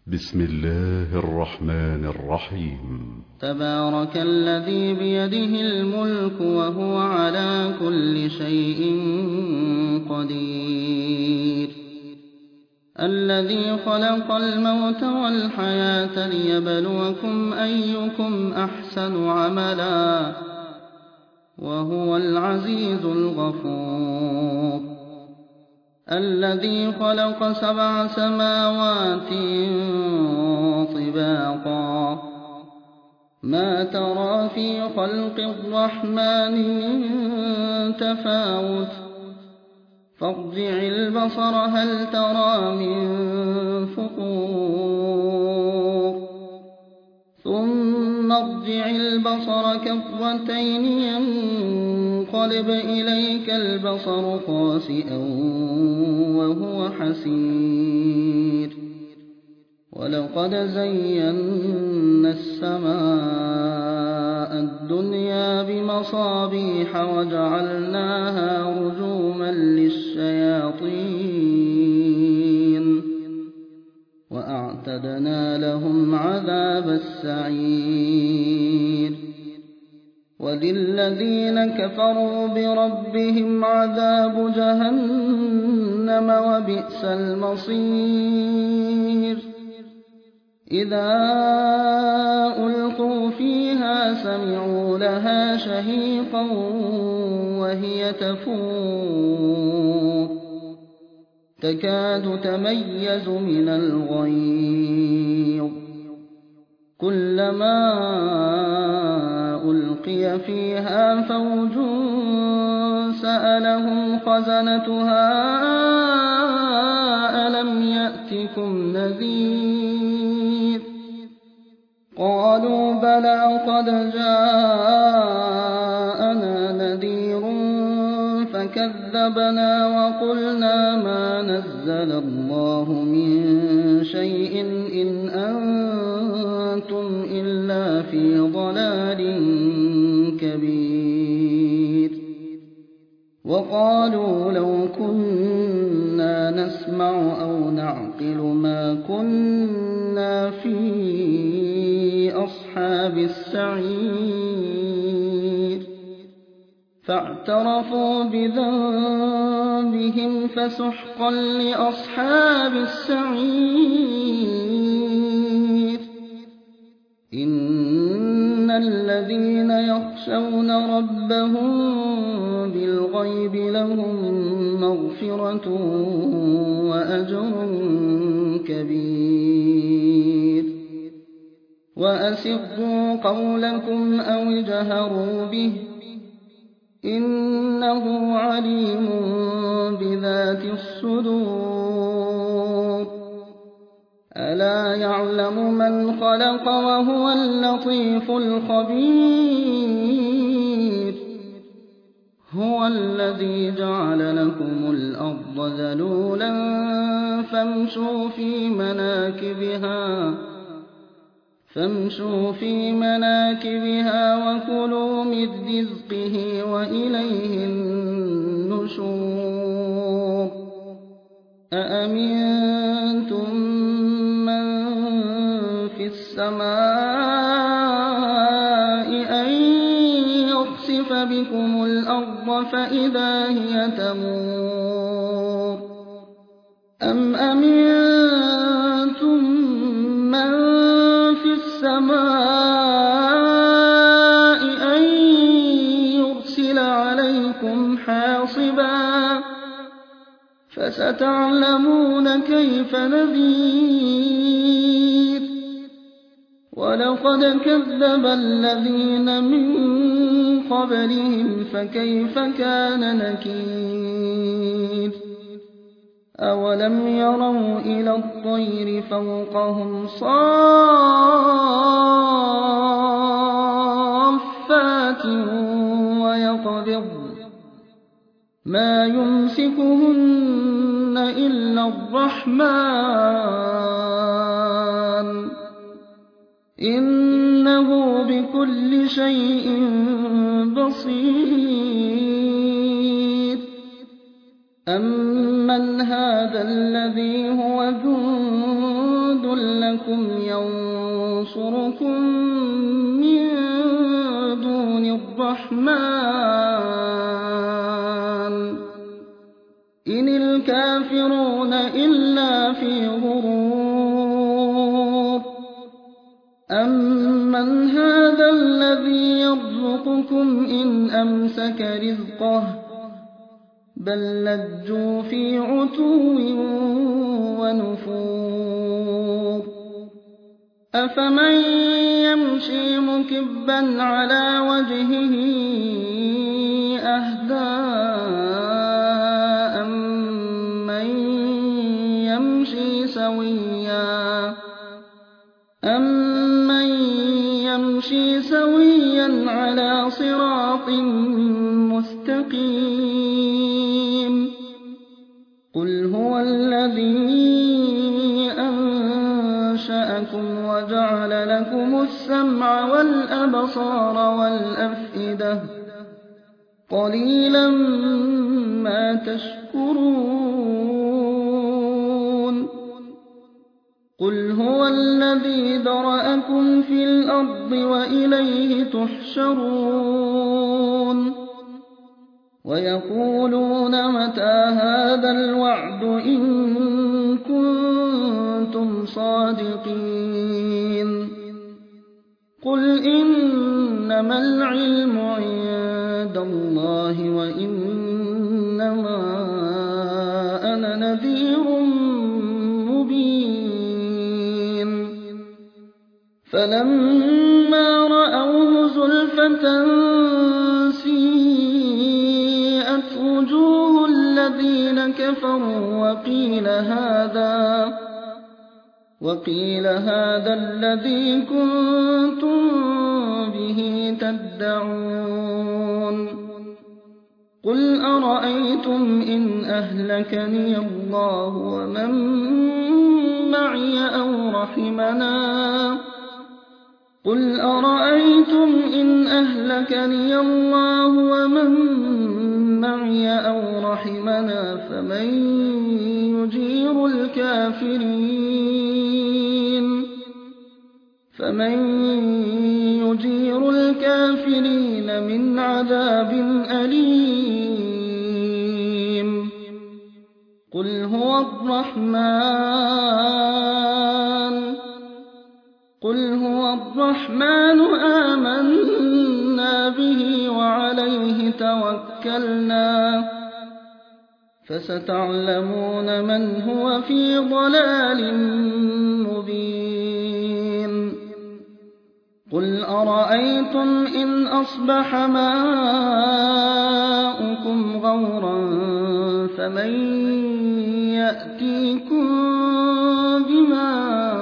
بسم الله الرحمن الرحيم. تبارك الذي بيده الملك وهو على كل شيء قدير، الذي خلق الموت والحياة ليبلوكم أيكم أحسن عملا وهو العزيز الغفور، الذي خلق 7 سماوات طباقا ما ترى في خلق الرحمن من تفاوت فارجع البصر هل ترى من فطور ثم ارجع البصر كرتين ينقلب إليك البصر خاسئا وهو حسير، ولقد زينا السماء الدنيا بمصابيح وجعلناها رجوما للشياطين وأعتدنا لهم عذاب السعير، وللذين كفروا بربهم عذاب جهنم وبئس المصير، إذا ألقوا فيها سمعوا لها شهيقا وهي تفور تكاد تميز من الغيظ، كلما ألقي فيها فوج سألهم خزنتها ألم يأتكم نذير، قالوا بلى قد جاءنا نذير فكذبنا وقلنا ما نزل الله من شيء إن أنتم إلا في ضلال كبير، وقالوا لو كنا نسمع أو نعقل ما كنا في أصحاب السعير، فاعترفوا بذنبهم فسحقا لأصحاب السعير، إن الذين يخشون ربهم بالغيب لهم مغفرة وأجر كبير، وأسروا قولكم أو اجهروا به إنه عليم بذات الصدور، ألا يعلم من خلق وهو اللطيف الخبير، هو الذي جعل لكم الأرض ذلولا فامشوا في مناكبها وكلوا من رزقه وإليه النشور، أأمنتم من في السماء أن يخسف بكم الأرض فإذا هي تمور، أم أمنتم من في السماء أن يرسل عليكم حاصبا فستعلمون كيف نذير، ولقد كذب الذين من قبلهم فكيف كان نكير، أولم يروا إلى الطير فوقهم صافات ويقبضن ما يمسكهن إلا الرحمن إنه بكل شيء بصير، أمن هذا الذي هو جند لكم يكن ينصركم من دون الرحمن إن الكافرون إلا في غرور أمن هذا الذي يرزقكم إن أمسك رزقه بل لجوا في عتو ونفور أفمن يمشي مكبا على وجهه أهدى أمن يمشي سويا على صراط مستقيم قل هو الذي أنشأكم وجعل لكم السمع والأبصار والأفئدة قليلا ما تشكرون قل هو الذي ذرأكم في الأرض وإليه تحشرون ويقولون متى هذا الوعد إن كنتم صادقين قل إنما العلم عند الله وإنما أنا نذير مبين فلما رأوه زلفة سيئت وجوه الذين كفروا وقيل هذا الذي كنتم به تدعون قل أرأيتم إن أهلكني الله ومن معي أو رحمنا قل أرأيتم إن أهلكني الله ومن معي أو رحمنا فمن يجير الكافرين من عذاب أليم قل هو الرحمن آمنا به وعليه توكلنا فستعلمون من هو في ضلال مبين قل أرأيتم إن أصبح ماؤكم غورا فمن يأتيكم بماء